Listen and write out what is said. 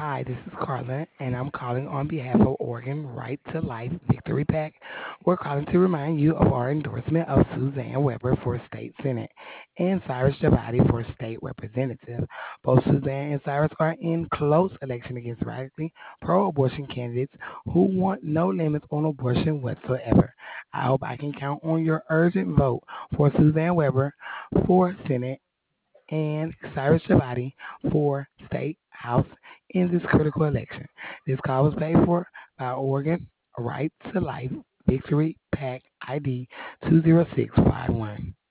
Hi, this is Carla, and I'm calling on behalf of Oregon Right to Life Victory PAC. We're calling to remind you of our endorsement of Suzanne Weber for State Senate and Cyrus Javati for State Representative. Both Suzanne and Cyrus are in close election against radically pro-abortion candidates who want no limits on abortion whatsoever. I hope I can count on your urgent vote for Suzanne Weber for Senate and Cyrus Javati for State House in this critical election. This call was paid for by Oregon Right to Life Victory PAC ID 20651.